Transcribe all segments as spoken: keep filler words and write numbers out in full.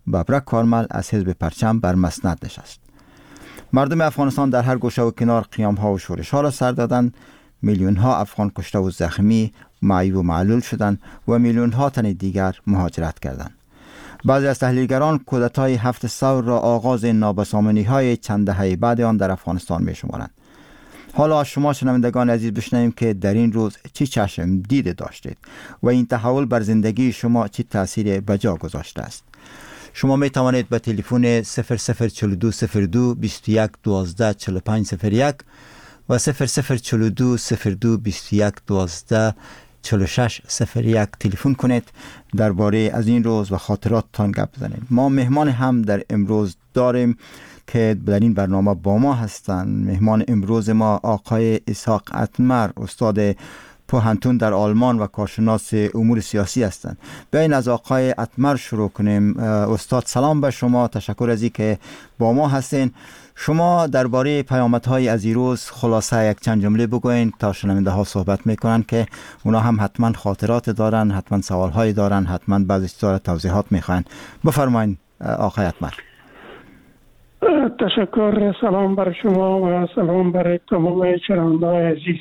ببرک کارمل از حزب پرچم بر مسند نشست. مردم افغانستان در هر گوشه و کنار قیام ها و شورش ها را سر دادند. میلیون ها افغان کشته و زخمی، معیوب و معلول شدند و میلیون ها تن دیگر مهاجرت کردند. بعضی از تحلیلگران کودتای هفت ثور را آغاز نابسامانی های چند دهه بعد آن در افغانستان می شمارند. حالا شما شنوندگان عزیز بشنویم که در این روز چی چشم دیده داشتید و این تحول بر زندگی شما چی تأثیر بجا گذاشته است. شما می توانید به تلفن صفر صفر چهل و دو صفر دو بیست و یک دوازده چهل و پنج صفر یک و صفر صفر چهل و دو صفر دو بیست و یک دوازده چهل و شش صفر یک تلفن کنید درباره از این روز و خاطراتتان گپ بزنید. ما مهمان هم در امروز داریم که در این برنامه با ما هستند. مهمان امروز ما آقای اسحاق اتمر، استاد پوهنتون در آلمان و کارشناس امور سیاسی هستند. بیاین از آقای اتمر شروع کنیم. استاد سلام به شما، تشکر از اینکه با ما هستین. شما درباره پیامدهای از این روز خلاصه یک چند جمله بگوین تا شنونده ها صحبت میکنن که اونا هم حتما خاطرات دارن، حتما سوالهای دارن، حتما بعضی چیزا توضیحات میخوان. بفرمایید آقای اتمر. تشکر. سلام بر شما و سلام بر تمام شنونده‌های عزیز.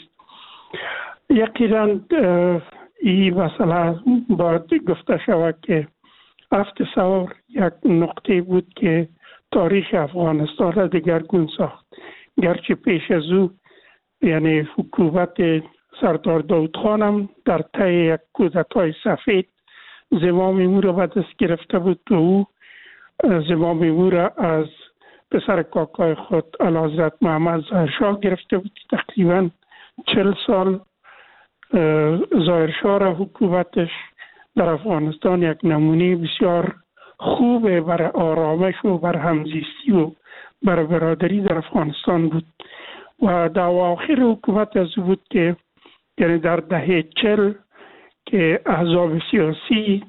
یقینا این مسئله باید گفته شود که هفت ثور یک نقطه بود که تاریخ افغانستان را دگرگون ساخت. گرچه پیش از او یعنی حکومت سردار داود خان هم در طی یک کودتای سفید زمام امور را به دست گرفته بود و او زمام امور را از پسر کاکای خود اعلیحضرت محمد ظاهرشاه گرفته بود. تقریبا چل سال ظاهرشاه را حکومتش در افغانستان یک نمونه بسیار خوبه برای آرامش و برای همزیستی و برای برادری در افغانستان بود و در آخر حکومت از بود که یعنی در دهه چل که احزاب سیاسی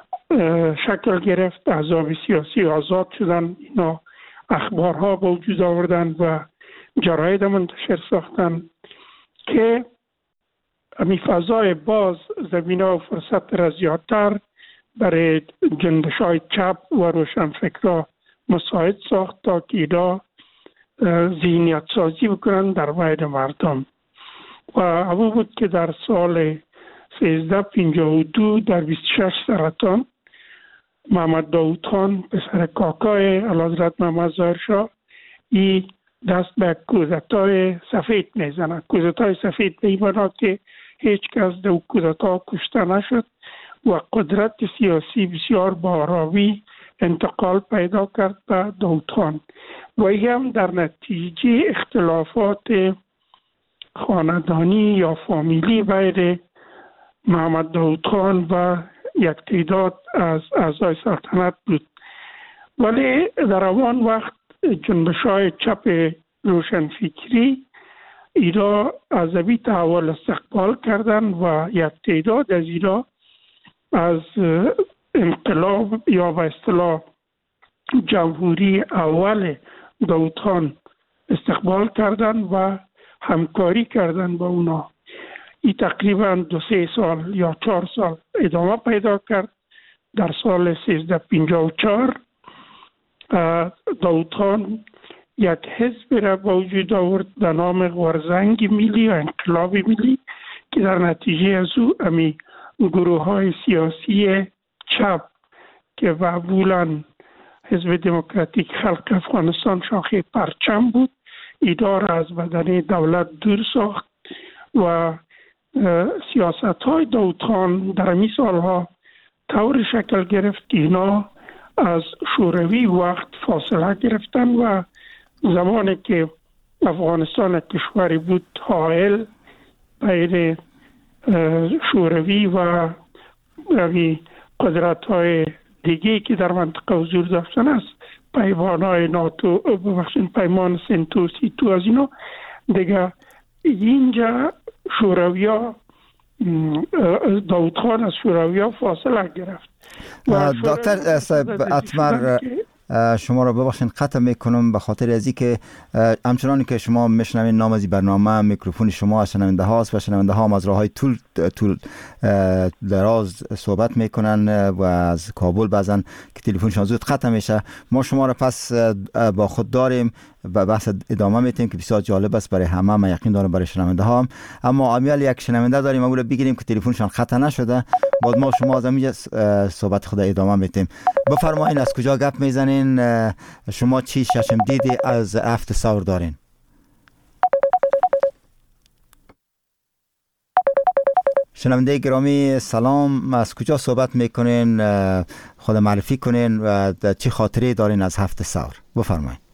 شکل گرفت، احزاب سیاسی آزاد شدن، اینا اخبارها به وجود آوردن و جراید منتشر ساختن که امی فضای باز زمینه و فرصت را زیادتر برای جنبش‌های چپ و روشنفکرها مساعد ساخت تا که اینا ذهنیت سازی بکنن در بین مردم. و او بود که در سال سیزده پنجاه و دو در بیست و شش سرطان محمد داود خان پسر کاکای اعلیحضرت محمد ظاهرشاه ای دست به کودتای سفید میزنه. کودتای سفید به این معنا که هیچ کس در کودتا کشته نشد و قدرت سیاسی بسیار با آرامی انتقال پیدا کرد به داود خان و این هم در نتیجه اختلافات خاندانی یا فامیلی بین محمد داود خان و یک تعداد از اعضای سلطنت بود. ولی در آن وقت جنبش‌های چپ روشنفکری اینا از این تحول استقبال کردن و یک تعداد از اینا از انقلاب یا به اصطلاح جمهوری اول داود خان استقبال کردن و همکاری کردن با اونا. این تقریبا دو سه سال یا چهار سال ادامه پیدا کرد. در سال سیزده پنجاه و چهار داود خان یک حزب را به وجود آورد به نام غورزنگ ملی و انقلاب ملی که در نتیجه از او امی گروه های سیاسی چپ که معمولا حزب دموکراتیک خلق افغانستان شاخه پرچم بود اداره از بدن دولت دور ساخت و سیاست های داود خان در این سالها طور شکل گرفت که اینا از شوروی وقت فاصله گرفتن و زمانی که افغانستان کشوری بود حائل بین شوروی و قدرت های دیگه که در منطقه حضور داشتن است، پیمان های ناتو، ببخشید پیمان سنتو سیتو، از اینا دیگه اینجا شورویا داود خان از شورویا فاصله گرفت. دکتر اتمر شما را ببخشید قطع میکنم به خاطر از اینکه همچنان که شما میشنوین نام از برنامه میکروفون شما از شنونده هاست و شنونده ها هم از راههای طول طول دراز صحبت میکنن و از کابل بعضن که تلفنشان زود قطع میشه. ما شما را پس با خود داریم و بحث ادامه میتیم که بسیار جالب است برای همه، من یقین دارم برای شنونده ها هم. اما امیال یک شنونده داریم، اول بگیریم که تلفنشان قطع نشده، بعد ما شما از همینجا صحبت خود ادامه میتیم. بفرمایید از کجا گپ میزنین؟ شما چی چشم دیدی از هفت ثور دارین؟ شنونده گرامی سلام، از کجا صحبت میکنین؟ خود معرفی کنین و چی خاطری دارین از هفت ثور؟ بفرمایید.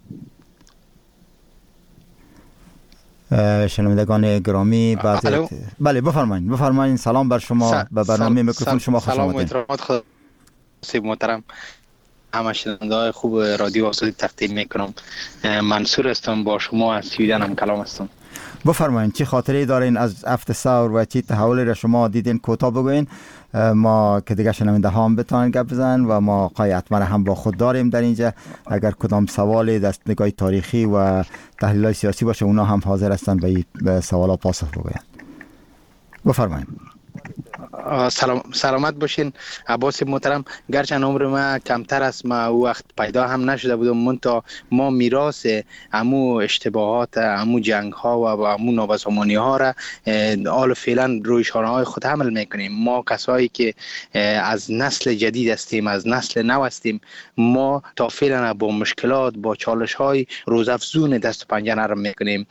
شنوندگان گرامی بعد بله بفرمایید بفرمایید. سلام بر شما به برنامه میکروفون شما خوش آمدید. سلام و احترامات خدای محترم همه شنونده‌های خوب رادیو آزادی تقدیم میکنم. منصور هستم، با شما از سویدن هم کلام هستم. بفرمایید چی خاطری دارین از هفت ثور و چی تحولی را شما دیدین؟ کوتاه بگوین ما که دیگه شنونده ها هم بتونن گپ بزنن و ما آقای اطمر هم با خود داریم در اینجا. اگر کدام سوالی دست نگاه تاریخی و تحلیل سیاسی باشه اونا هم حاضر هستن به سوالا پاسخ بگوین. بفرمایید. سلام سلامت باشین عباس محترم. گرچند عمر ما کمتر است، ما او وقت پیدا هم نشده بودم، منتها ما میراث امو اشتباهات امو جنگ ها و امو نابسامانی ها را حال فعلا روی شانه های خود حمل میکنیم. ما کسایی که از نسل جدید هستیم، از نسل نو هستیم، ما تا فعلا با مشکلات با چالش های روزافزون دست و پنجه نرم میکنیم.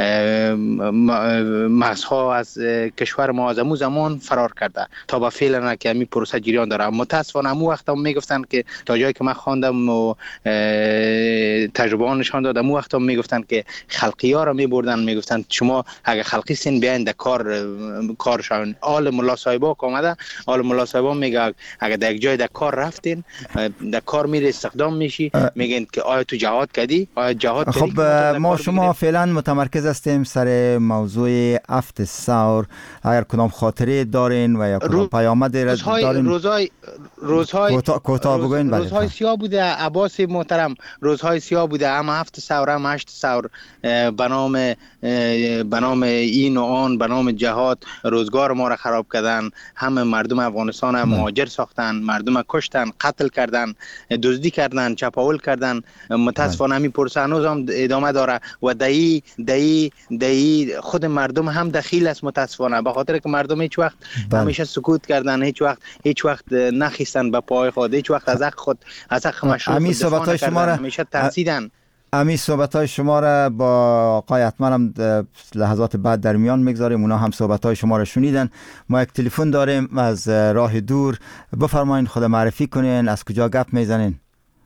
مغزها از کشور ما از امو زمان فرار کرده تا به فعلا که همین پروسه جریان داره. متاسفانه امو وقت هم میگفتن که تا جایی که من خواندم و تجربه ها نشان داد، امو وقت هم میگفتن که خلقی ها را میبردن، میگفتن شما اگه خلقی سین بیاین در کار کارشون. آل ملا صاحبا که آمده، آل ملا صاحبا میگه اگه در یک جای در کار رفتین در کار میره استخدام میشی، میگن که آیا تو جهاد کردی؟ آیا جهاد کردی؟ خب ما شما فعلا متمرکز هستیم سر موضوع هفت ثور. اگر کدام خاطره دارین و یا کدام پیامد دارین روزهای روزهای کوتاه بگوین. بله روزهای سیاه بوده عباس محترم، روزهای سیاه بوده، هم هفت ثور هم هشت ثور به نام به نام این و آن، به نام جهاد روزگار ما را خراب کردن. همه مردم افغانستان مهاجر ساختن، مردم کشتن، قتل کردن، دزدی کردن، چپاول کردن. متاسفانه همین پروسه هنوز هم ادامه داره و دایی دایی دایی خود مردم هم دخیل است. متاسفانه به خاطر که مردم هیچ وقت همیشه سکوت کردن، هیچ وقت هیچ وقت نخیستن به پای خود، هیچ وقت از حق خود از حق مشروع خود دفاع نکردن، همیشه ترسیدن. امی صحبت‌های شما را با آقای اطمرم لحظات بعد در میان میگذاریم، اونا هم صحبت‌های شما را شنیدن. ما یک تلفن داریم از راه دور. بفرمایید خود معرفی کنین، از کجا گپ میزنین؟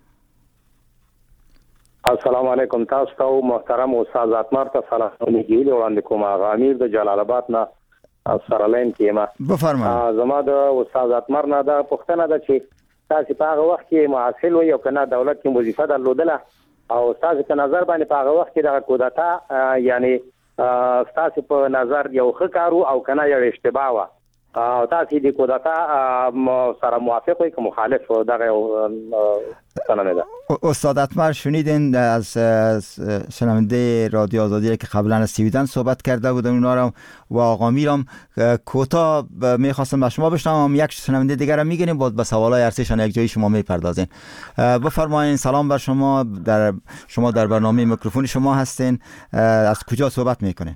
السلام علیکم. تاسو ته محترم استاد اطمر ته سلام میگی وړاندې کوم. هغه امیر د جلال آباد نه سره لاین کې ما. بفرمایید. زما د استاد اطمر نه دا پوښتنه ده چې تاسو په هغه وخت کې معاصل و یو کنه دولت کې وظیفه درلودله او تاسو په نظر باندې په هغه وخت کې د کودتا یعنی تاسو په نظر یو ښه کارو او کنه یو اشتباه و او تاسو د کودتا سره موافق وي که مخالف و دغه سننه ده؟ استاد اطمر شنیدین از شنونده رادیو آزادی که قبلا از سویدن صحبت کرده بودم اونا رو و آقا میرم کوتاه میخواستم به شما بشنوم، یک شنونده دیگر هم میگیریم بعد به سوالای ارسیشان یک جایی شما میپردازین. بفرمایید. سلام بر شما، در شما در برنامه میکروفون شما هستین، از کجا صحبت میکنین؟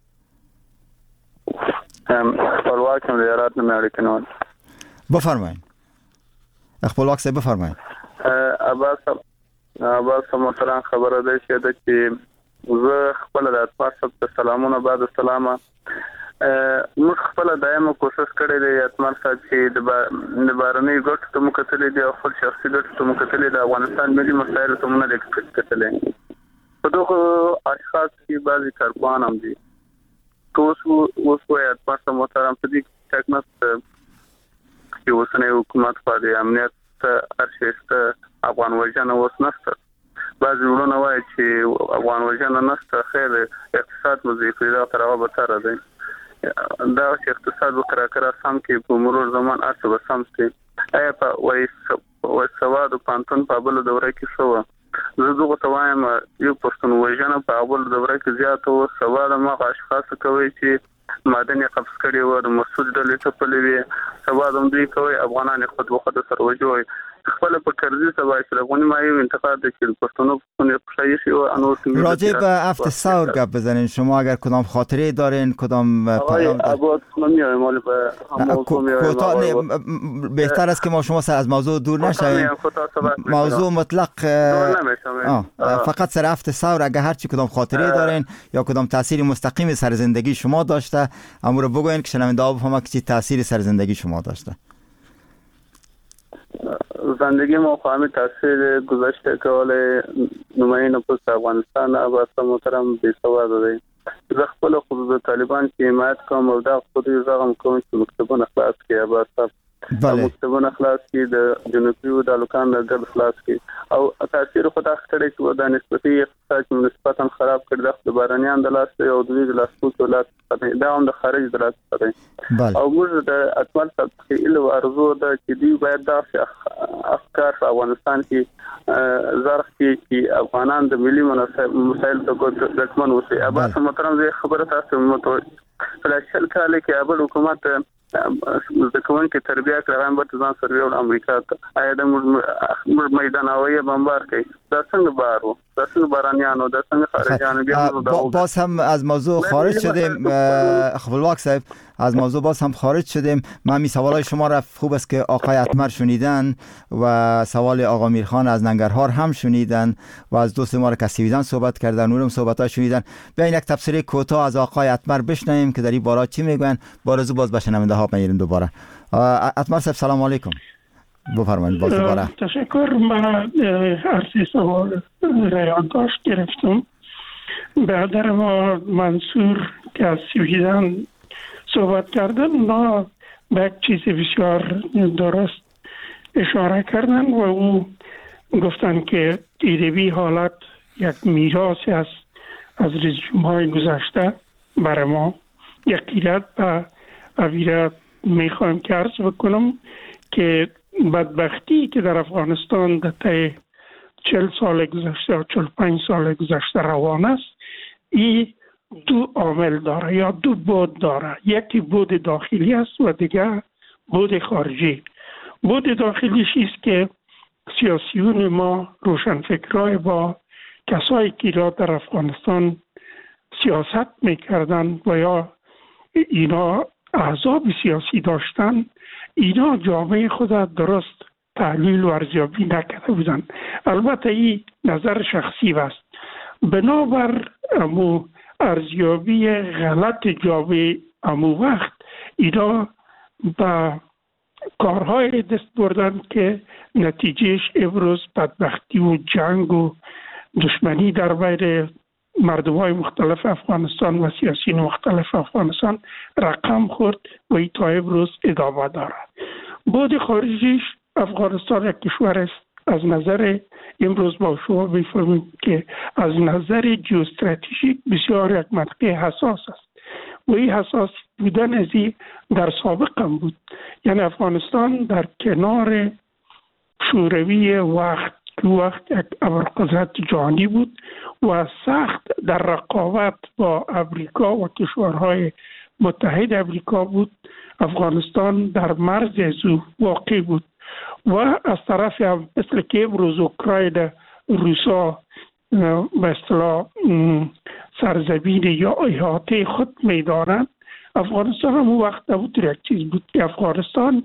خپلواک یم د هرات نه امریکا. بفرمایید. خپلواک صاحب بفرمایید. عباس عباس محترم خبره ده چې زه خپل د اطمر صاحب ته سلامونه بعد السلامه. موږ خپل دایمه کوشش کړی دی اطمر صاحب چې د بارنۍ ګټو ته مو کتلې دي او خپل شخصي ګټو ته مو کتلې د افغانستان ملي مسایلو ته مو نه دي کتلې. په دغه اشخاص کې بعضې کارپوهان هم دي که اوس اوس وایي اطمر صاحب محترم په دې کې شک نشته چې اوسنی حکومت خوا د امنیت هر شی شته، افغان وژنه اوس نشته. بعضې وروڼه وایي چې افغان وژنه نشته، خیر اقتصاد مو ضعیف دی، دغه تر هغه بتره دی. دغه چې اقتصاد وکړه کړه سم کې په مرور زمان هر څه به سم شي. آیا په وای وای سواد پانتون په بل دوره کې شو زه دغه توایم یو پښتون وژنه په اول دوره کې زیات او سواد ما اشخاص کوي چې مادن قبض کړي و د مسعود ډلې ته پلوي سواد هم دوی کوي افغانان خود بخود سره وجوي خپل په کرزی سبا شلغونی مایو انتقاد دکیل پښتون پښتایشی و انور راجع به هفت ثور گپ بزنین شما اگر کدام خاطره دارین کدام پیام دارین بهتر است که ما شما سر از موضوع دور نشویم موضوع مطلق فقط سر هفت ثور اگر هر چی کدام خاطره دارین یا کدام تاثیر مستقیم سر زندگی شما داشته امور رو بگوین که شنونده ها بفهمن که چی تاثیر سر زندگی شما داشته. زندگی ما خواهمی تاثیر گذشته که ولی نماین پست افغانستان عباس محترم بیسواد داریم زه خپل خود طالبان که حمایت کوم او دا خودی زغم کوم چې مکتبونه خلاص کړي عباس صاحب مکتبونه خلاص کړي د جنوبي او د لوکان د ګل خلاص کړي او تاثیر خو دا ختړي چې د نسبتي اقتصاد نسبتا خراب کړي د بارانيان د لاس او د ویل لاس کو لاس دا هم د خارج د لاس دی او موږ د اټمل تفصیل او ارزو د چې دی باید د افکار په افغانستان کې زرخ کې چې افغانان د ملي مسایل ته کوم دښمن وسی عباس محترم زه خبره تاسو متو فلاشل کاله کې ابل حکومت د کوم کې تربیه کړم به ځان سروي او امریکا ته آیا د میدان هوایی بمبار کوي دا څنګه بارو دا څنګه بارانیانو دا څنګه خارجیانو باز هم از موضوع خارج شدیم خپلواک صاحب از موضوع باز هم خارج شدیم من می سوالای شما را خوب است که آقای اتمر شنیدن و سوال آقا میرخان از ننگرهار هم شنیدن و از دوست ما را که سویدن صحبت کردن اونم صحبت ها شنیدن بیاین یک تفسیر کوتاه از آقای اتمر بشنویم که در این باره چی میگن بارزو باز بشنونده ها میریم دوباره. اتمر صاحب سلام علیکم بفرمایید باز دوباره. تشکر. من عرض سوال را یادداشت گرفتم. برادر ما منصور که از سویدن صحبت کردن اونا به یک چیز بسیار درست اشاره کردن و او گفتن که دیدبی حالت یک میراثی است از رژیم‌های گذشته برای ما. یقیناً به اویرا میخوایم که عرض بکنم که بدبختی که در افغانستان در طی چهل سال گذشته یا چهل و پنج سال گذشته روان است این دو عامل داره یا دو بود داره. یکی بود داخلی است و دیگر بود خارجی. بود داخلیش است که سیاسیون ما روشنفکرای با کسایی که در افغانستان سیاست میکردن و یا اینا احزاب سیاسی داشتن اینا جامعه خود درست تحلیل و ارزیابی نکرده بودن. البته این نظر شخصی است. بنابر امو ارزیابی غلط جامعه امو وقت اینا با کارهای دست بردن که نتیجهش امروز بدبختی و جنگ و دشمنی در بین مردم‌های مختلف افغانستان و سیاسیون مختلف افغانستان رقم خورد و این تا امروز ادامه دارد. بود خارجیش افغانستان یک کشور است از نظر امروز با شما می‌فهمیم که از نظر جیوستراتژیک بسیار یک منطقه حساس است و این حساس بودن از این در سابق هم بود. یعنی افغانستان در کنار شوروی وقت که وقت یک ابرقدرت جهانی بود و سخت در رقابت با امریکا و کشورهای متحد امریکا بود. افغانستان در مرز از او واقع بود و از طرف هم مثل که امروز اوکراین روسا به اصطلاح سرزمین یا احاطه خود میدانند. افغانستان هم اون وقت نبود یک چیز بود که افغانستان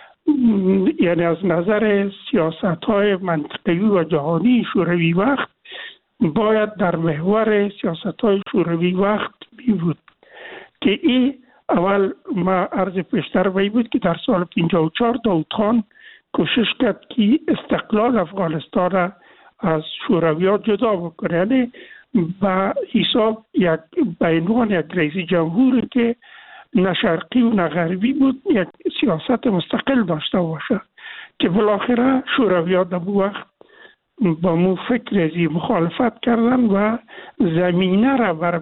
یعنی از نظر سیاست های منطقه‌ای و جهانی شوروی وقت باید در محور سیاست های شوروی وقت می بود که این اول ما عرض پیشتر بایی بود که در سال پنجاه و چهار داود خان کوشش کرد که استقلال افغانستان را از شوروی ها جدا بکنه. یعنی به حساب یک بینوان یک رئیس جمهوری که نه شرقی و نه غربی بود یک سیاست مستقل داشته باشه که بالاخره شوروی ها در وقت با مو فکر ازی مخالفت کردن و زمینه را بر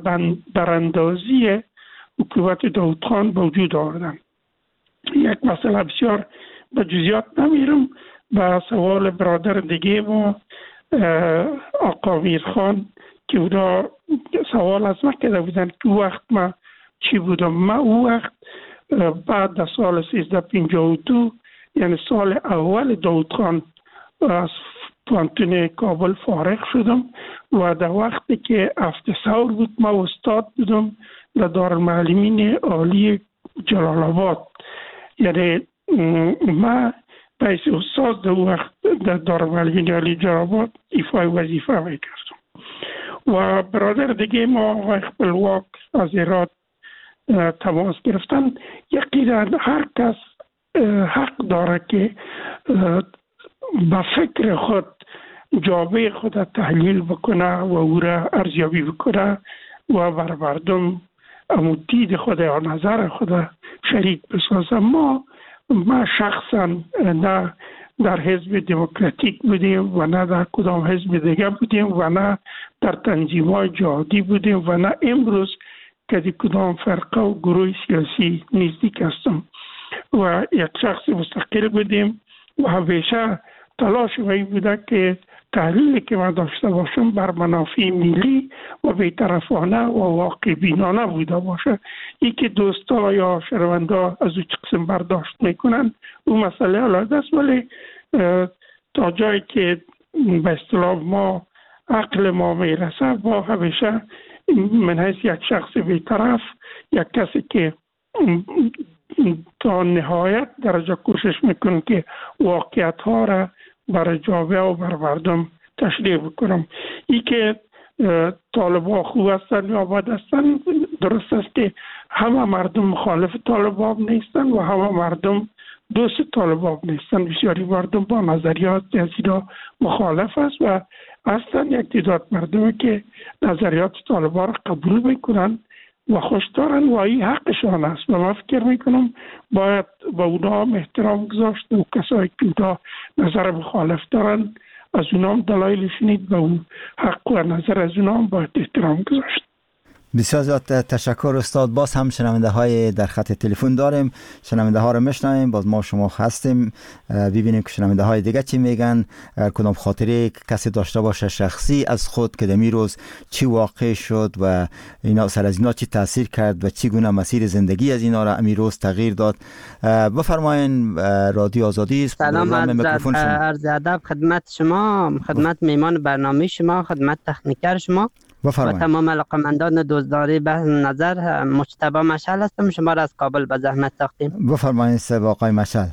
براندازی حکومت داود خان به وجود آوردن. یک مسئله بسیار به جزئیات نمیرم. به سوال برادر دیگه ما آقا میرخان که اونا سوال از من کرده بودن که وقت ما چی بودم. من او وقت بعد در سال سیزده پنجاه و دو یعنی سال اول داود خان از پانتون کابل فارغ شدم و در وقتی که هفته سور بود ما استاد بودم در دارالمعلمین عالی جلال آباد. یعنی ما بایس استاد در وقت در دارالمعلمین عالی جلال آباد ایفای وظیفه میکردم. و برادر دیگه ما آقای خپلواک از ایران تماس گرفتن. یقینا هر کس حق داره که با فکر خود جامعه خود تحلیل بکنه و او را ارزیابی بکنه و بر مردم امو دید خود یا نظر خود شریک بسازه. ما ما شخصا نه در حزب دموکراتیک بودیم و نه در کدام حزب دیگه بودیم و نه در تنظیم‌های جهادی بودیم و نه امروز که در کدام فرقه و گروه سیاسی نزدیک هستم و یک شخص مستقل بودیم و همیشه تلاش این بوده که تحلیلی که من داشته باشم بر منافع ملی و بی‌طرفانه و واقع بینانه بوده باشه. ای که دوستا یا شنوندا از او قسم برداشت میکنن اون مسئله علاوه است، ولی تا جایی که به اصطلاح ما عقل ما میرسه با همیشه من حیث یک شخص بی‌طرف، یک کسی که تا نهایت درجه کوشش میکنه که واقعیت ها را برای جامعه و بر مردم تشریح بکنم. ای که طالبان خوب هستن یا بد هستن درست است که همه مردم مخالف طالبان نیستن و همه مردم دوست طالبان نیستن. بسیاری مردم با نظریات جدید مخالف است و اصلا یک تعداد مردمی که نظریات طالبان را قبول میکنن و خوش دارن و این حقشان است و من فکر میکنم باید با اونا هم احترام گذاشت و کسایی که اونا نظر مخالف دارن از اونا هم دلایل شنید و اون حق و نظر از اونا هم باید احترام گذاشت. بسیار زیاد تشکر استاد. باز هم شنونده های در خط تلفن داریم، شنونده ها رو میشنویم. باز ما شما هستیم ببینیم که شنونده های دیگه چی میگن. کدام خاطره کسی داشته باشه شخصی از خود که دمی روز چی واقع شد و اینا سر از اینا چی تاثیر کرد و چی گونه مسیر زندگی از اینا را امی روز تغییر داد. بفرمایین، رادیو آزادی است. سلام، عرض ادب خدمت شما، خدمت میمان برنامه شما، خدمت تکنیکر شما و تمام علاقمندان دوستداری بحث نظر. مجتبی مشعل هستم، شما را از کابل به زحمت ساختیم. بفرمایید سب آقای مشعل.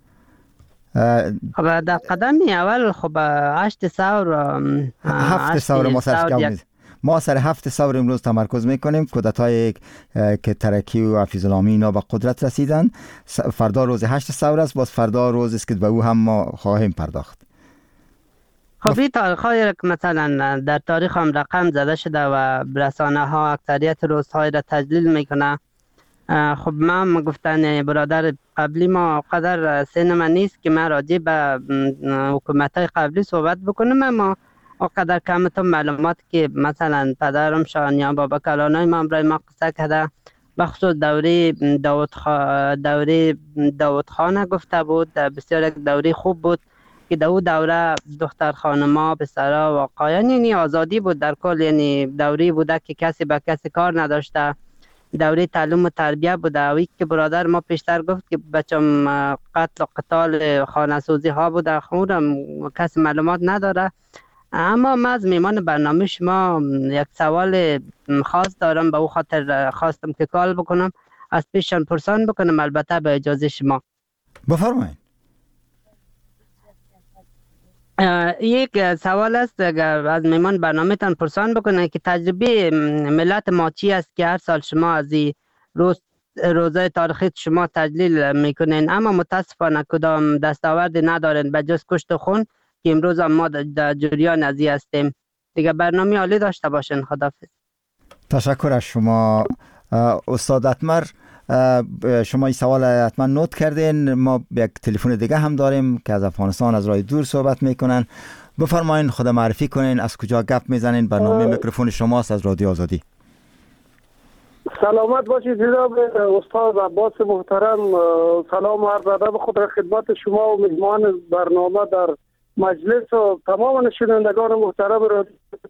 خب در قدمی اول خب هشت سور هفت سور ما سرش ما سر هفت سور امروز تمرکز میکنیم. کودتای که ترکی و حفیظ الله اینا به قدرت رسیدن. فردا روز هشت سور است، باز فردا روز است که به او هم ما خواهیم پرداخت. خب این تاریخ های مثلا در تاریخ هم رقم زده شده و رسانه ها اکثریت روزهای را تجلیل میکنه. خب من گفتن برادر قبلی ما قدر سن من نیست که من راجع به حکومت های قبلی صحبت بکنم، اما قدر کمتون معلومات که مثلا پدرم شاهنیا بابا کلانای من برای ما قصه کرده، بخصوص دوره داود خا... دوره داود خانه گفته بود. بسیار یک دوره خوب بود که در اون دوره دختر خانما پسرا واقعا یعنی آزادی بود در کل، یعنی دوره بوده که کسی به کسی کار نداشته، دوره تعلیم و تربیه بوده. وی که برادر ما پیشتر گفت که بچم قتل و قتال خانه سوزی ها بوده، خودم کسی معلومات نداره. اما من از میمان برنامه شما یک سوال خاص دارم، به او خاطر خواستم که کال بکنم، از پیششان پرسان بکنم، البته به اجازه شما. بفرمایید. یک سوال است اگر از میمان برنامه تان پرسان بکنه که تجربه ملت ما چی است که هر سال شما از این روز روزای تاریخی شما تجلیل میکنین، اما متاسفانه کدام دستاورد ندارین به جز کشت و خون که امروز هم ما در جریان ازی هستیم. دیگه برنامه عالی داشته باشین. خداحافظ. تشکر از شما استاد اتمر. شما این سوال حتما نوت کردین. ما یک تلفن دیگه هم داریم که از افغانستان از راه دور صحبت میکنن. بفرمایین، خود معرفی کنین، از کجا گپ میزنین. برنامه میکروفون شماست از رادیو آزادی. سلامت باشید جناب استاد عباس محترم. سلام و عرض ادب خود را خدمت شما و میزبان برنامه در مجلس و تمام شنوندگان محترم را.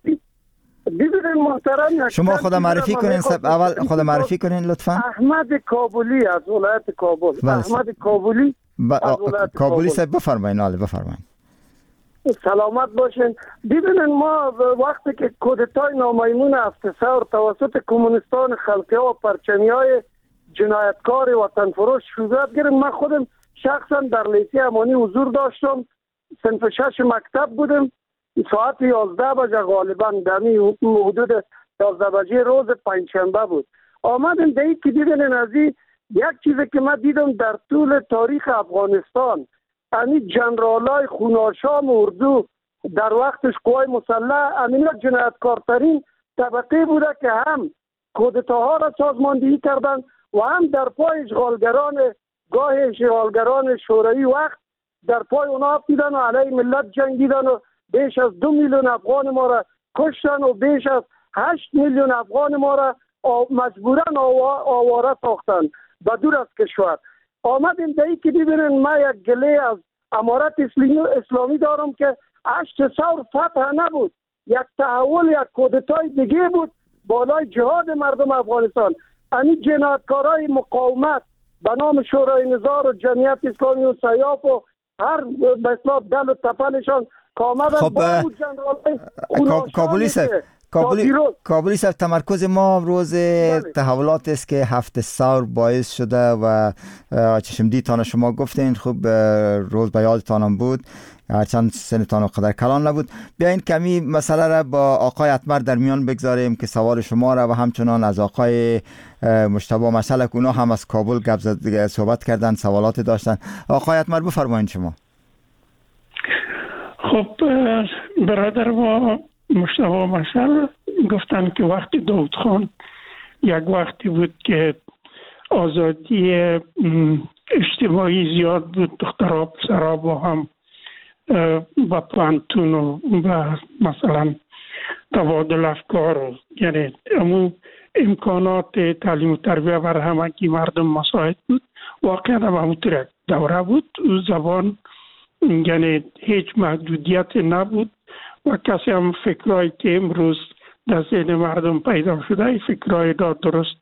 ببینید محترم، شما خود معرفی کنین، اول خود معرفی کنین لطفا. احمد کابلی از ولایت کابل. احمد کابلی ب... از ولایت کابلی صاحب بفرمایید. ناله بفرمایید. سلامت باشین. ببینید ما وقتی که کودتای نامیمون هفت ثور توسط کمونیستان خلقی ها و پرچمی های جنایتکار وطن فروش صورت گرفت، من خودم شخصا در لیسه امانی حضور داشتم، صنف شش مکتب بودم، ساعت یازده بجه غالبا دمی حدود یازده بجه روز پنجشنبه بود. آمدم دیگه که دیدن از این یک چیزی که من دیدم در طول تاریخ افغانستان، همین جنرالای خوناشام اردو در وقتش قوای مسلح همین جنایتکارترین طبقه بوده که هم کودتاها را سازماندهی کردن و هم در پای اشغالگران گاه اشغالگران شوروی وقت در پای اونا افتیدن و علیه ملت جنگیدن و بیش از دو میلیون افغان ما را کشتن و بیش از هشت میلیون افغان ما را مجبورا آواره ساختن به دور از کشور. آمدیم دایی که ببینن ما یک گله از امارت اسلامی دارم که هشت ثور فتح نبود، یک تحول، یک کودتای دیگه بود بالای جهاد مردم افغانستان. همین جنایتکارای مقاومت به نام شورای نظار و جمعیت اسلامی و سیاف و هر مثلا دل و تپلشان که آمدن خب با بود جنرال کابلی صاحب کابلی کابلی صاحب تمرکز ما روز تحولات است که هفت ثور باعث شده و چشمدیدتان شما گفتین، خوب روز به یادتان بود هرچند سنتان و قدر کلان نبود. بیاین کمی مسئله را با آقای اتمر در میان بگذاریم که سوال شما را و همچنان از آقای مجتبی مسلک، اونا هم از کابل گپ زد صحبت کردن، سوالات داشتن. آقای اتمر بفرمایید شما. خب برادر ما مجتبی مسلک گفتن که وقتی داود خان یک وقتی بود که آزادی اجتماعی زیاد بود، دخترها پسرها با هم با پانتون و با مثلا تبادل افکار و یعنی امو امکانات تعلیم و تربیه بر همگی مردم مساعد بود. واقعا هم همونطور دوره بود، زبان یعنی هیچ محدودیت نبود و کسی هم فکرهایی که امروز در ذهن مردم پیدا شده فکرهای دا درست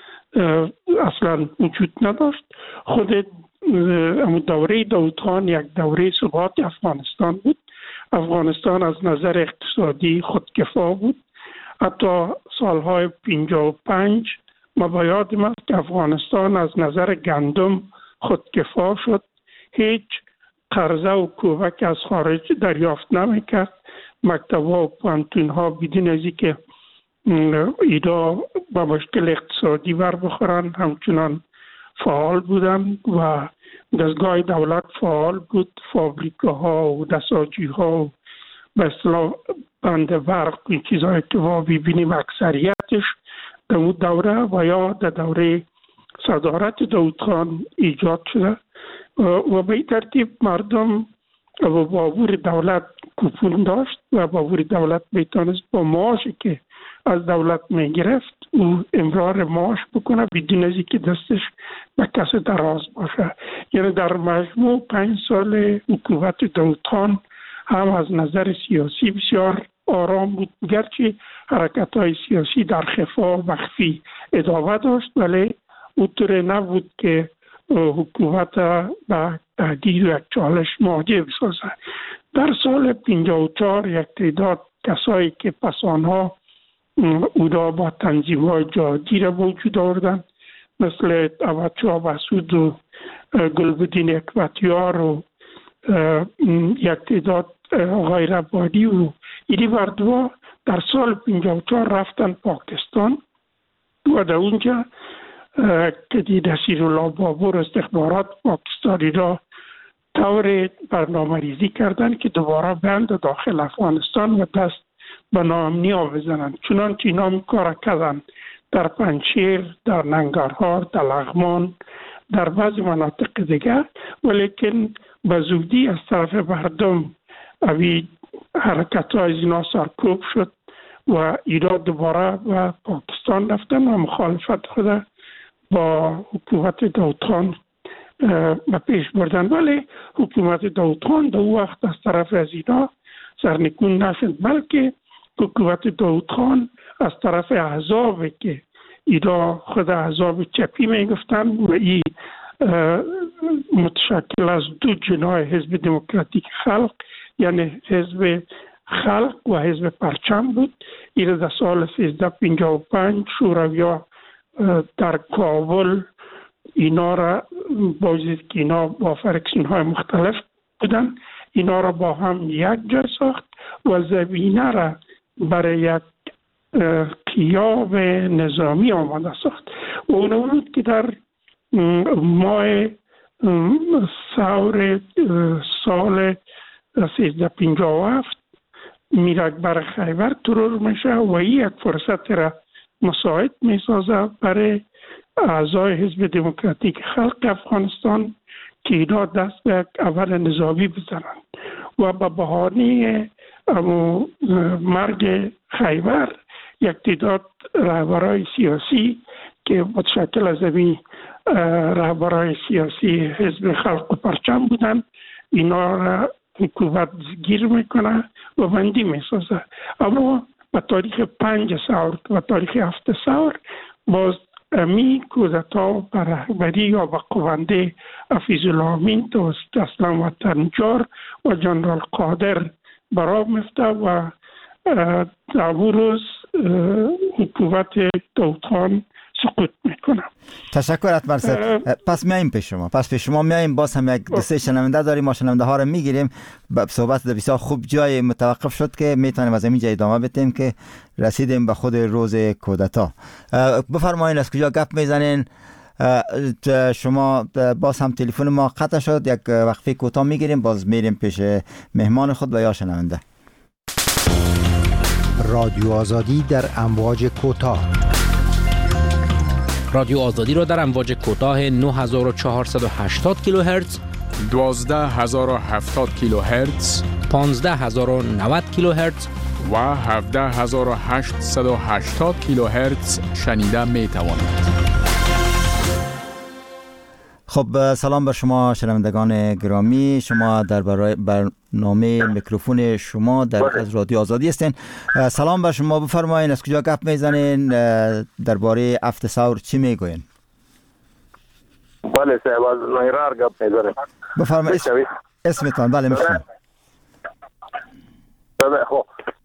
اصلا وجود نداشت. خود دوره داود خان یک دوره ثبات افغانستان بود. افغانستان از نظر اقتصادی خودکفا بود. حتی سالهای پنجاه و پنج ما با یادم است که افغانستان از نظر گندم خودکفا شد، هیچ قرضه و کوبک از خارج دریافت نمیکرد. مکتب‌ها و پانتون‌ها بدون از اینکه ایدا با مشکل اقتصادی بر بخورن همچنان فعال بودن و دستگاه دولت فعال بود. فابریکاها و دستاجی‌ها و به اصطلاح بند برق این چیزایی که ما ببینیم اکثریتش در اون دوره و یا در دوره صدارت داود خان ایجاد شده و به این ترتیب مردم و بابور دولت کوپون داشت و بابور دولت میتونست با معاشی که از دولت میگرفت او امرار معاش بکنه بدون از اینکه دستش به کسی دراز باشه. یعنی در مجموع پنج سال حکومت داود خان هم از نظر سیاسی بسیار آرام بود، گرچه حرکت های سیاسی در خفا و مخفی ادامه داشت ولی اونطور نبود که حکومت به تهدید و یک چالش مواجه بسازه. در سال پنجاه و چهار یک تعداد کسایی که پس آنها اودا با تنظیم های جهادی را وجود آوردن مثل اوچا مسعود و گلبدین حکمتیار و یک تعداد آقای ربانی و ایدی مردم در سال پنجاه و چهار رفتن پاکستان و در اونجا که دید نصیرالله بابور استخبارات پاکستانی را طور برنامه ریزی کردن که دوباره بند داخل افغانستان و دست به ناامنی ها بزنند. چنانچه اینا کار کردن در پنجشیر، در ننگرهار، در لغمان، در بعضی مناطق دیگر، ولیکن به زودی از طرف مردم اوی حرکت های اینا سرکوب شد و ایران دوباره به پاکستان رفتن و مخالفت خود با حکومت داود خان به پیش بردن. ولی حکومت داود خان در وقت از طرف از اینا سرنگون نشد، بلکه حکومت داود خان از طرف احزابی که اینا خود احزاب چپی میگفتن و این متشکل از دو جناح حزب دموکراتیک خلق، یعنی حزب خلق و حزب پرچم بود. این در سال سیزده پنجاه و پنج شورویا در کابل اینا را بازدید که اینا با فرکشن های مختلف بودن، اینا را با هم یک جا ساخت و زمینه را برای یک قیام نظامی آماده ساخت. و اون بود که در ماه ثور سال سیزده پنجاه و هفت میر اکبر خیبر ترور میشه و این یک فرصت را مساعد میسازه برای اعضای حزب دموکراتیک خلق افغانستان که اینا دست به اول نظامی بزنند و به بهانه مرگ خیبر یک تعداد رهبرای سیاسی که متشکل از این رهبرای سیاسی حزب خلق و پرچم بودن، اینا را حکومت گیر میکنه و بندی میسازه. اما به تاریخ پنج ثور و تاریخ هفت ثور باز امی کودتا به رهبری یا به قونده حفیظ الله امین توسط اسلام وطنجار و جنرال قادر برآ میفته و در اون روز حکومت داود خان سقوط میکنه. تشکر حتما صاحب. پس میایم پیش شما پس پیش شما میایم باز هم یک دو سه شنونده داریم، ما شنونده ها رو میگیریم. صحبت بسیار خوب جای متوقف شد که میتونیم از همین جای ادامه بدیم که رسیدیم به خود روز کودتا. بفرمایید از کجا گپ میزنین؟ شما باز هم تلفن ما قطع شد، یک وقفه کوتاه میگیریم باز میریم پیش مهمان خود و یا شنونده. رادیو آزادی در امواج کوتاه. رادیو آزادی را در امواج کوتاه نه هزار و چهارصد و هشتاد کیلوهرتز، دوازده هزار و هفتاد کیلوهرتز، پانزده هزار و نود کیلوهرتز و هفده هزار و هشتصد و هشتاد کیلوهرتز شنیده می توانید. خب سلام بر شما شنوندگان گرامی، شما در برنامه میکروفون شما در از رادیو آزادی هستین. سلام بر شما، بفرمایید از کجا گپ میزنین، درباره هفت ثور چی میگوین؟ بله صاحب از نایرار گپ میزنم. بفرمایید اسمتان. بله میشنم. خب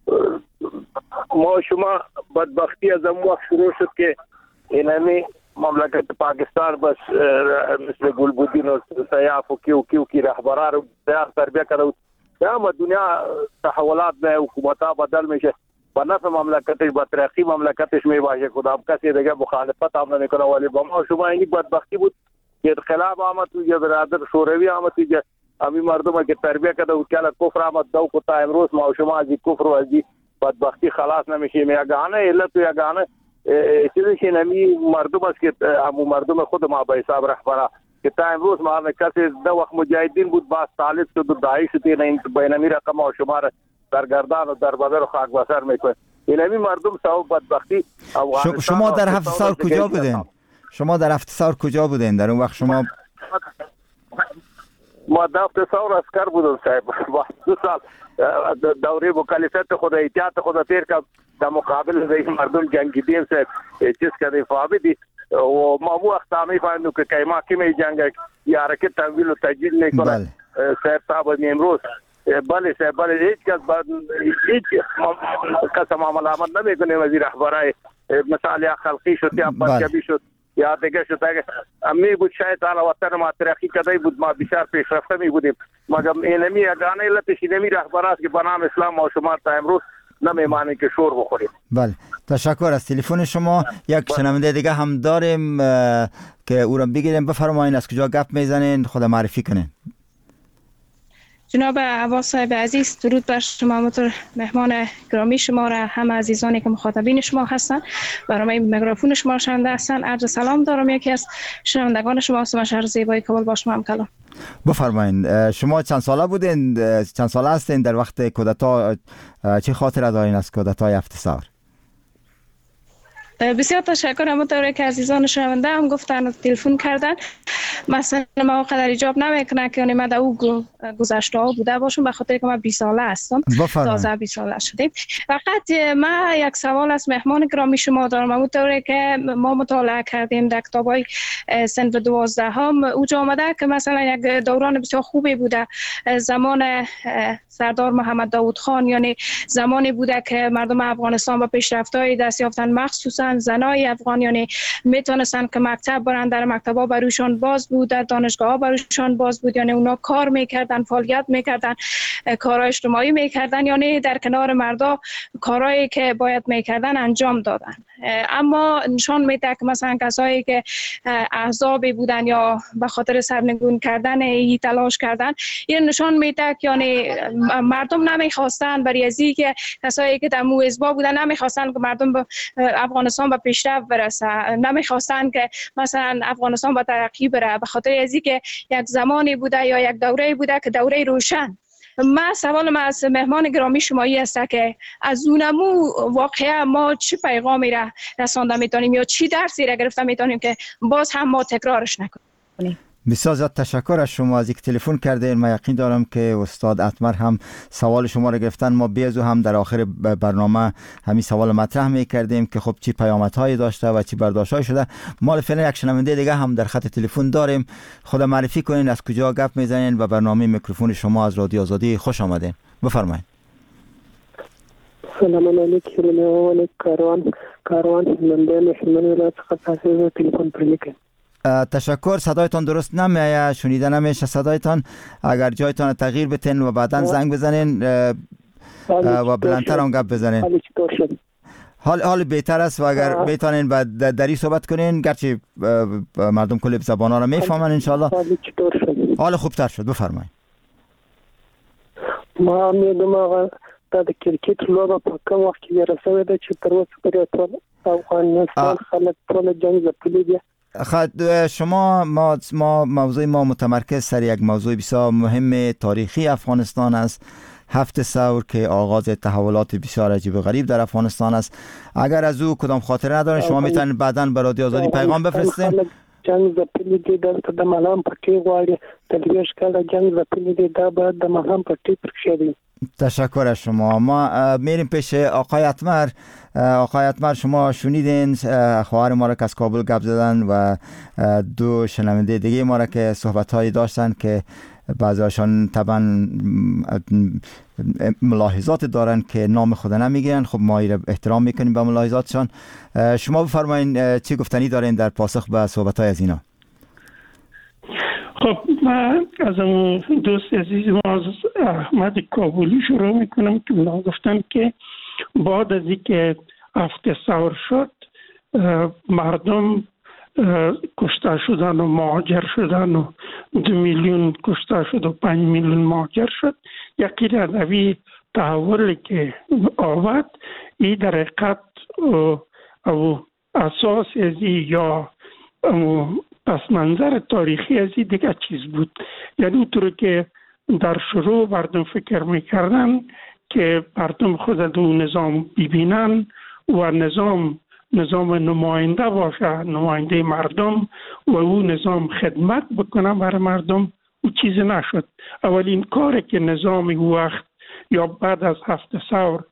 ما شما بدبختی از اون وقت شروع شد که اینمی مملکت پاکستان بس مثل گلبودین و سیاف و کیو کیو کی رهبران رو تیار تربیه کرده بود. اما دنیا تحولات به حکومتها بدل میشه، به نفع مملکتش به ترقی مملکتش میباشه، کدام کسی دیگه مخالفت هم نمیکنه. ولی با ما شما اینی بدبختی بود که انقلاب آمد تو یه برادر شوروی آمد تو همین مردم که تربیه کرده بود که کفر آمد دو کو تا امروز ما شما از کفر و از بدبختی خلاص نمیشیم. یگانه علت و یگانه چیزی که نمی مردم است که همون مردم خود ما به حساب رهبرا که تا امروز ما کسی دو وقت مجاهدین بود باز طالب شد و داعش شد، این بینمی رقم و شمار در گردان و در بدر و خاک بسر میکنه. اینمی مردم سبب بدبختی. شما در هفت سال کجا بودین؟ شما در هفت سال کجا بودین در اون وقت؟ شما ما در هفت سال اسکر بودم صاحب. دو سال دوره مکالفت خود احتیاط خود تیر کرد در مقابل این مردم جنگیدیم صاحب چیز کردیم فابدی و ما مو اختامی فهمیدیم که کایما کی می جنگ یا حرکت تحویل و تجدید میکنه صاحب صاحب امروز. بله صاحب بله هیچ کس هیچ کس معامله آمد نمیکنه. وزیر رهبرای مثال یا خلقی شد یا پنجابی شد یا دیگه شد امی بود شاید حالا وطن ما ترقی کرده بود، ما بسیار پیشرفته می بودیم، مگر اینمی یگانه علتش اینمی رهبراست که به نام اسلام ما شما تا امروز نمیمانیم که شور بخوریم. بله تشکر از تلفن شما. یک شنونده دیگه هم داریم که او را بگیریم. بفرمایید از کجا گپ میزنین، خود معرفی کنین. جناب عباس صاحب عزیز، درود بر شما، همونطور مهمان گرامی شما را هم عزیزانی که مخاطبین شما هستن برنامه میکروفون شما شنونده هستن عرض سلام دارم. یکی از شنوندگان شما هستم، شهر زیبای کابل با شما هم کلام. بفرمایید شما چند ساله بودین، چند ساله هستین در وقت کودتا، چه خاطره دارین از کودتای هفت ثور؟ بسیار تشکر. همونطوری که عزیزان شنونده هم گفتن و تلفن کردن، مثلا ما قدر ایجاب نمیکنه که من در او گذشته ها بوده باشم، به خاطر که من بیست ساله هستم، تازه بیست ساله شدیم. فقط من یک سوال از مهمان گرامی شما دارم. همونطوری که ما مطالعه کردیم در کتاب‌های صنف دوازده هم اوجا آمده که مثلا یک دوران بسیار خوبی بوده زمان سردار محمد داود خان، یعنی زمانی بوده که مردم افغانستان با پیشرفت‌های دست یافتن، مخصوصا زنای افغان، یعنی میتونستن که مکتب برن، در مکتب‌ها بروشان باز بود، در دانشگاه‌ها بروشان باز بود، یعنی اونا کار میکردن، فعالیت میکردن، کارهای اجتماعی میکردن، یعنی در کنار مردا کارهایی که باید میکردن انجام دادن. اما نشان میده که مثلا کسایی که احزابی بودن یا به خاطر سرنگون کردن ای تلاش کردن، این نشان میده که یعنی مردم نمیخواستن برای ازی که کسایی که در موزبا بودن نمیخواستن که مردم به افغانستان به پیشرفت برسه، نمیخواستن که مثلا افغانستان به ترقی بره، به خاطر ازی که یک زمانی بوده یا یک دوره بوده که دوره روشن. ما سوالم از مهمان گرامی شمایی است که از اونمو واقعا ما چه پیغامی را رسانده میتونیم یا چی درسی را گرفته میتونیم که باز هم ما تکرارش نکنیم. بسیار زیاد تشکر از شما از اینکه تلفن کردین. من یقین دارم که استاد اتمر هم سوال شما را گرفتن. ما بیازو هم در آخر برنامه همین سوال مطرح میکردیم که خب چی پیامدهایی داشته و چی برداشت‌هایی شده. ما فعلا یک شنونده دیگه هم در خط تلفن داریم. خود معرفی کنین، از کجا گپ میزنین و برنامه میکروفون شما از رادیو آزادی خوش آمدین. بفرمایید. سلام علیکم. من کاروان کاروان لندن من ولایت خاصه تلفن پرمیکن. تشکر. صدایتان درست نمیآید، شنیده نمیشه صدایتان. اگر جایتان تغییر بتین و بعداً زنگ بزنین و بلندتر هم گپ بزنین. حال حال بهتر است و اگر بتانین بعد دری صحبت کنین، گرچه مردم کل زبانا را میفهمن ان شاء الله. حال خوبتر شد. بفرمایید. ما میدونم آقا د کرکټ لوبه په کوم وخت کې ورسوي ده چې تر اوسه پورې ټول افغانستان خلک ټول جنگ ځپلي دي. خد شما ما ما موضوع ما متمرکز سر یک موضوع بسیار مهم تاریخی افغانستان است، هفت ثور که آغاز تحولات بسیار عجیب و غریب در افغانستان است. اگر از او کدام خاطره ندارین شما میتونید بعداً به رادیو آزادی پیغام بفرستین. جنگ زپلی دی دلته د ملام پټي غواړي تلویش کله جنگ زپلی دی دا باید د ملام پټي پرکشي. تشکر از شما. ما میریم پیش آقای اتمر. آقای اتمر شما شنیدین خواهر ما را که از کابل گپ زدن و دو شنونده دیگه ما را که صحبت‌هایی داشتن که بعضی‌هاشان طبعا ملاحظات دارن که نام خود نمیگیرن. خب ما احترام میکنیم به ملاحظاتشان. شما بفرمایید چی گفتنی دارین در پاسخ به صحبت‌های از اینا؟ خب من از اون دوست عزیز ما از احمد کابلی شروع میکنم که اونا گفتن که بعد از اینکه هفته ثور شد مردم کشته شدن و مهاجر شدن و دو میلیون کشته شد و پنج میلیون مهاجر شد. یقینا اوی تحولی که آورد این در حقیقت او اساس ازی یا پس منظر تاریخی از این دیگه چیز بود. یعنی اونطور که در شروع مردم فکر میکردن که مردم خود دو نظام ببینن و نظام نظام نماینده باشه، نماینده مردم و اون نظام خدمت بکنه برای مردم، او چیز نشد. اولین کاری که نظامی وقت یا بعد از هفت ثور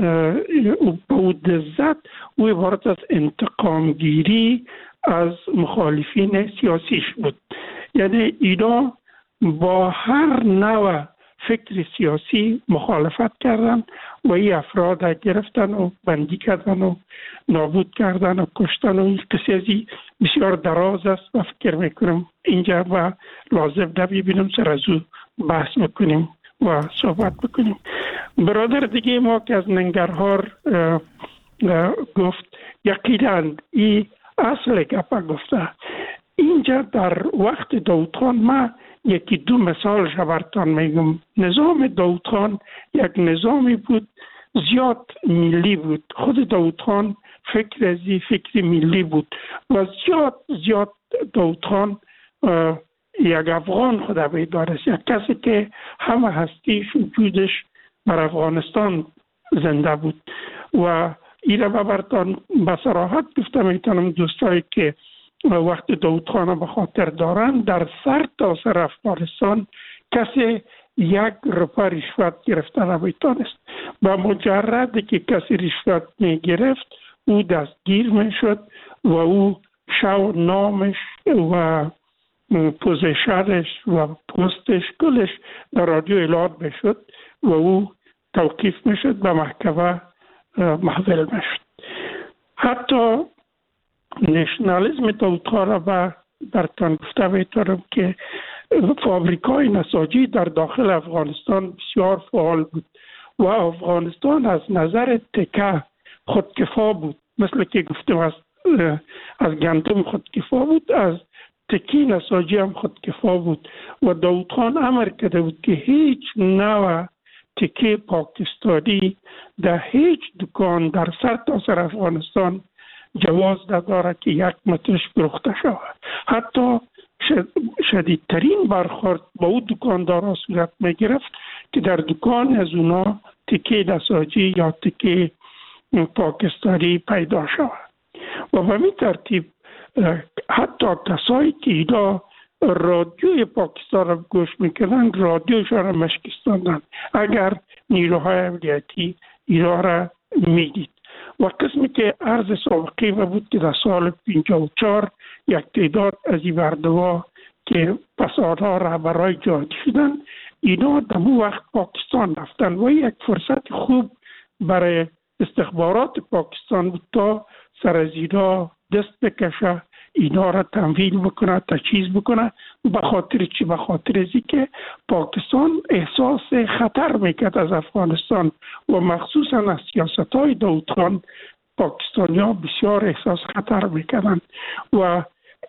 بود زد او عبارت از انتقام گیری از مخالفین سیاسیش بود. یعنی اینا با هر نوع فکر سیاسی مخالفت کردن و این افراد گرفتن و بندی کردن و نابود کردن و کشتن و این قصه ازی بسیار دراز است و فکر میکنم اینجا و لازم نبی بینم سر از او بحث بکنیم و صحبت بکنیم. برادر دیگه ما که از ننگرهار گفت یقیداً این اصل گپا گفته. اینجا در وقت داود خان ما یکی دو مثال براتون میگم. نظام داود خان یک نظامی بود زیاد ملی بود. خود داود خان فکر ازی فکر ملی بود و زیاد زیاد داود خان یک افغان خدا بیدارست، یک کسی که همه هستیش وجودش بر افغانستان زنده بود و ایره برتان به صراحت گفته میتونم دوستایی که وقت داود خان به خاطر دارن، در سر تا سر افغانستان کسی یک روپه رشوت گرفته نمیتونست. با مجردی که کسی رشوت میگرفت او دستگیر میشد و او شو نامش و پوزیشنش و پستش کلش در رادیو اعلان میشد و او توقیف میشد، به محکمه محول میشد. حتی نشنالیسم داودخان را به برتان گفته میتونم که فابریکای نساجی در داخل افغانستان بسیار فعال بود و افغانستان از نظر تکه خودکفا بود. مثل که گفتم از از گندم خودکفا بود، از تکی نساجی هم خودکفا بود و داود خان امر کرده بود که هیچ نوع تکی پاکستانی در هیچ دکان در سر تا سر افغانستان جواز نداره که یک مترش فروخته شود. حتی شدیدترین برخورد با او دکاندارا صورت می گرفت که در دکان از اونا تکی نساجی یا تکی پاکستانی پیدا شود و به می ترتیب حتی کسایی که اینا رادیوی پاکستان را گوش میکنن رادیوشان را مشکستاندن اگر نیروهای امنیتی اینا را میدید. و قسمی که عرض سابقی بود که در سال پنجاه و چهار یک تعداد از این مردم‌ها که پس آنها رهبرای جهادی شدن اینا در اون وقت پاکستان رفتن و یک فرصت خوب برای استخبارات پاکستان بود تا سر از اینا دست بکشه، اینا را تمویل بکنه، تجهیز بکنه. به خاطر چی؟ به خاطر ازی که پاکستان احساس خطر میکرد از افغانستان و مخصوصا از سیاست های داود خان پاکستانی ها بسیار احساس خطر میکردن و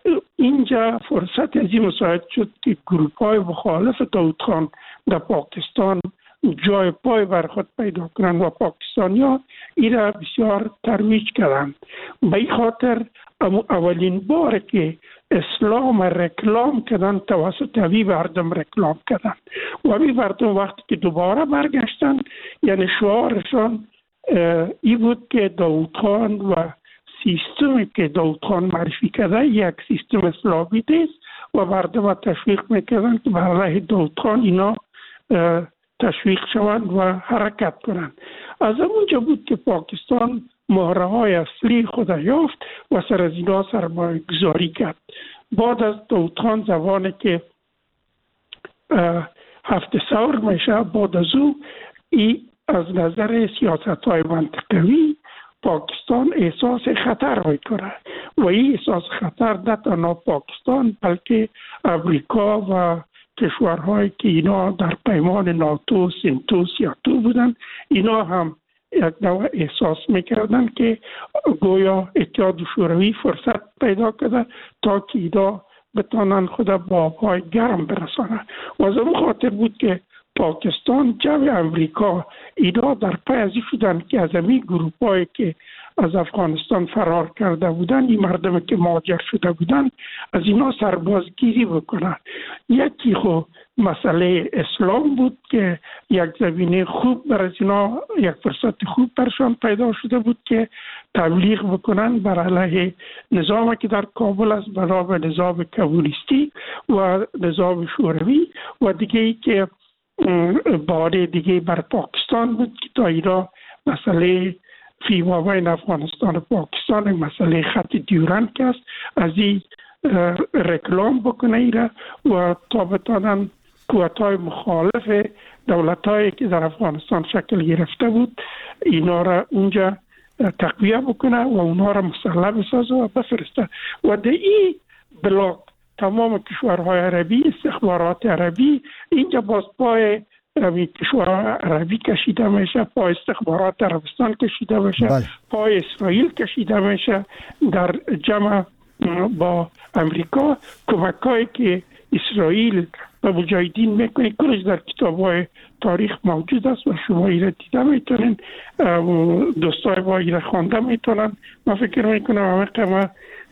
اینجا فرصت از این مساعد شد که گروپ های مخالف داود خان در پاکستان جای پای بر خود پیدا کنند و پاکستانی ها این را بسیار ترویج کردند. به این خاطر اولین بار که اسلام رکلام کردن توسط اوی مردم رکلام کردن و اوی مردم وقتی که دوباره برگشتن یعنی شعارشان ای بود که داود خان و سیستمی که داود خان معرفی کرده یک سیستم اسلامی است و مردم تشویق میکردن که به علیه داود خان اینا تشویق شوند و حرکت کنند. از اونجا بود که پاکستان مهره های اصلی خود یافت و سر از اینا سرمایه گذاری کرد. بعد از داود خان زمانی که هفت ثور میشه، بعد از او ای از نظر سیاست های منطقوی پاکستان احساس خطر میکنه و این احساس خطر نه تنها پاکستان بلکه امریکا و کشورهایی که اینا در پیمان ناتو سنتو سیاتو بودن اینا هم یک نوع احساس میکردن که گویا اتحاد شوروی فرصت پیدا کرده تا که اینا بتانن خود با پای گرم برسانه و از اون خاطر بود که پاکستان جو امریکا اینا در پی ازی شدن که از امی گروپ هایی که از افغانستان فرار کرده بودن، این مردم که مهاجر شده بودن از اینا سربازگیری بکنن. یکی خو مسئله اسلام بود که یک زمینه خوب برای اینا، یک فرصت خوب برشان پیدا شده بود که تبلیغ بکنن بر علیه نظامی که در کابل است به نام نظام کمونیستی و نظام شوروی و دیگه ای که باره دیگه بر پاکستان بود که تا اینا مسئله فی مابین افغانستان و پاکستان مسئله خط دیورند که است از این رکلام بکنه ایره و تا بتانن قوت‌های مخالف دولت‌هایی که در افغانستان شکل گرفته بود اینا را اونجا تقویه بکنه و اونا را مسلح بسازه و بفرسته و در این بلاک تمام کشورهای عربی، استخبارات عربی اینجا باز پای کشورهای عربی کشیده میشه، پای استخبارات عربستان کشیده میشه، بله. پای اسرائیل کشیده میشه. در جمع با امریکا کمکایی که اسرائیل به مجاهدین میکنه کلش در کتاب‌های تاریخ موجود است و شما ایره دیده میتونین، دوستای با ایره خوانده میتونن. من فکر میکنم همه قمه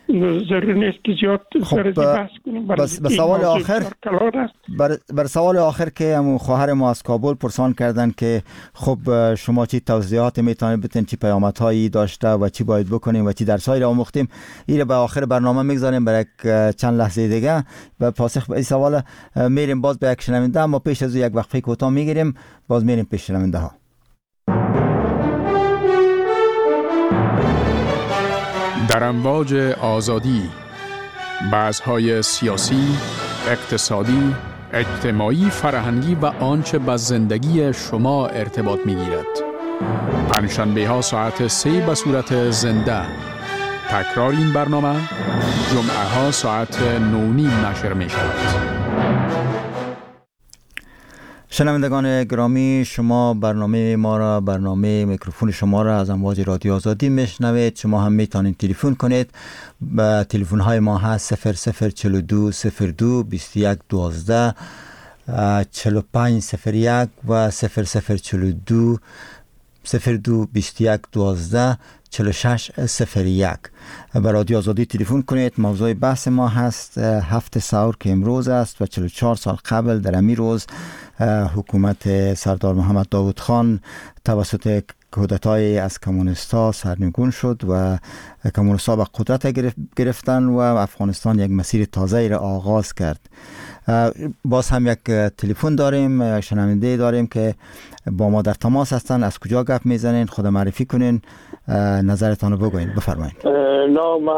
ضرور نیست که زیاد سر بحث کنیم. بس به سوال آخر بر, بر سوال آخر که همون خواهر ما از کابل پرسان کردن که خب شما چی توضیحات میتونید بتین، چی پیامدهایی داشته و چی باید بکنیم و چی درسایی را آموختیم. این به آخر برنامه میگذاریم برای چند لحظه دیگه. به پاسخ به این سوال میریم باز به یک شنونده، اما پیش از یک وقفه کوتاه میگیریم، باز میریم پیش شنونده ها. در امواج آزادی، بحث‌های سیاسی، اقتصادی، اجتماعی، فرهنگی و آنچه به زندگی شما ارتباط می‌گیرد. پنجشنبه ها ساعت سه به صورت زنده. تکرار این برنامه جمعه ها ساعت نو نیم نشر می شود. شنوندگان گرامی، شما برنامه ما را، برنامه میکروفون شما را از امواج رادیو آزادی میشنوید. شما هم میتونید تلفن کنید. با تلفن های ما هست صفر صفر چهل و دو صفر دو بیست و یک دوازده چهل و پنج صفر یک و صفر صفر چهل و دو صفر دو بیست و یک دوازده چهل و شش صفر یک. به رادیو آزادی تلفن کنید. موضوع بحث ما هست هفت سور که امروز است و چهل و چهار سال قبل در امی روز حکومت سردار محمد داود خان توسط کودتای از کمونیستا سرنگون شد و کمونیستا به قدرت گرفتن و افغانستان یک مسیر تازه را آغاز کرد. باز هم یک تلفن داریم، شنونده داریم که با ما در تماس هستن. از کجا گپ میزنین؟ خود معرفی کنین، نظرتان رو بگوین. بفرمایید. نام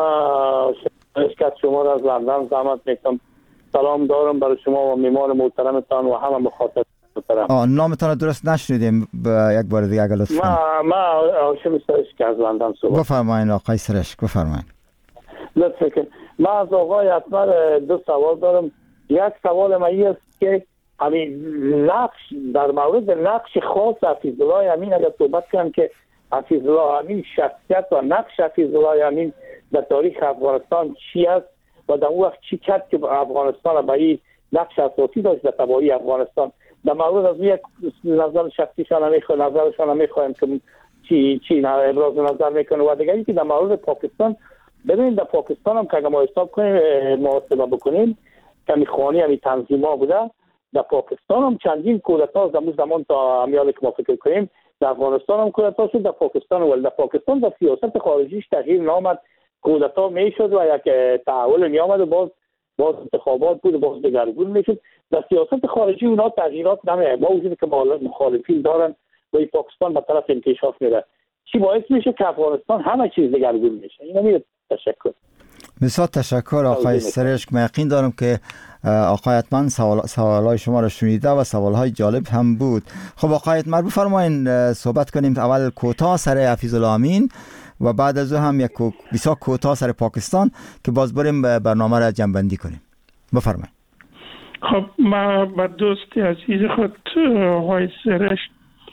اشکت شما را از لندن زحمت میکنم. سلام دارم برای شما و میمان محترمتان و همه مخاطب محترم. نامتان درست نشنیدیم، یک بار دیگه اگر لطفا. ما ما هاشم سرشک از لندن صحبت. بفرمایید آقای سرشک، بفرمایید. لطفا کن. ما از آقای اطمر دو سوال دارم. یک سوال ما این است که همین نقش در مورد نقش خاص حفیظالله امین اگر صحبت کنم که حفیظالله امین شخصیت و نقش حفیظالله امین در تاریخ افغانستان چی است و در اون وقت چی کرد که افغانستان به این نقش اساسی داشت در تباهی افغانستان. در مورد از یک نظر شخصیشان میخوایم نظرشان میخوایم که چی چی ابراز نظر میکنه. و دیگه اینکه در مورد پاکستان ببینید، در پاکستان هم که ما حساب کنیم محاسبه بکنیم کمی خانی همی تنظیم‌ها بوده. در پاکستان هم چندین کودتا از زمان زمان تا امیال که ما فکر کنیم در افغانستان هم کودتا شد. در پاکستان ولی در پاکستان در سیاست خارجیش تغییر نامد، کودتا میشد و یک تحول میامد و باز باز انتخابات بود و باز دگرگون میشد. در سیاست خارجی اونا تغییرات نمیه، با وجودی که مخالفین دارن و این پاکستان به طرف انکشاف میره. چی باعث میشه که افغانستان همه چیز دگرگون میشه؟ اینا میره. تشکر. بسیار تشکر آقای سرشک. من یقین دارم که آقای اتمن سوال سوالای شما را شنیده و سوالهای جالب هم بود. خب آقای اتمن بفرمایید صحبت کنیم. اول کوتاه سر حفیظالله امین و بعد از او هم یک بسیار کوتاه سر پاکستان که باز بریم برنامه را جمع بندی کنیم. بفرمایید. خب ما با دوست عزیز خود آقای سرشک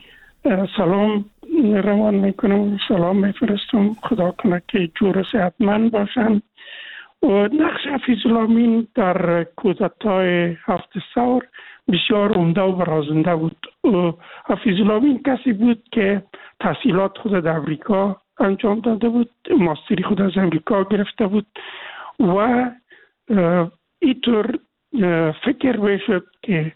سلام روان میکنم، سلام میفرستم. خدا کنه که جور صحتمند باشن. و نقش حفیظالله امین در کودتای هفت سور بسیار عمده و برازنده بود. حفیظالله امین کسی بود که تحصیلات خود در امریکا انجام داده بود، ماستری خود از امریکا گرفته بود و اینطور فکر بشد که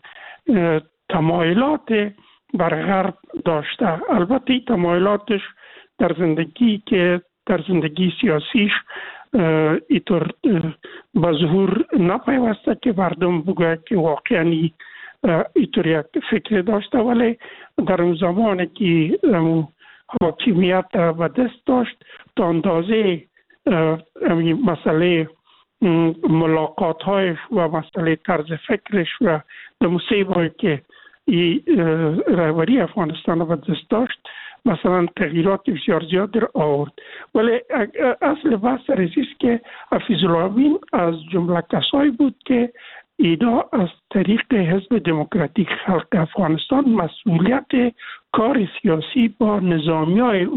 تمایلات بر غرب داشته. البته این تمایلاتش در زندگی که در زندگی سیاسیش اینطور به ظهور نپیوسته که مردم بگوید که واقعا اینطور یک فکر داشته، ولی در اون زمانی که حاکمیت به دست داشت تا اندازه مسئله ملاقات هایش و مسئله طرز فکرش و در مصیبه که رهبری افغانستان را به دست داشت مثلا تغییرات بسیار زیاد در آورد. ولی اصل بحث است که حفیظالله امین از جمله کسایی بود که اینا از طریق حزب دموکراتیک خلق افغانستان مسئولیت کار سیاسی با نظامیای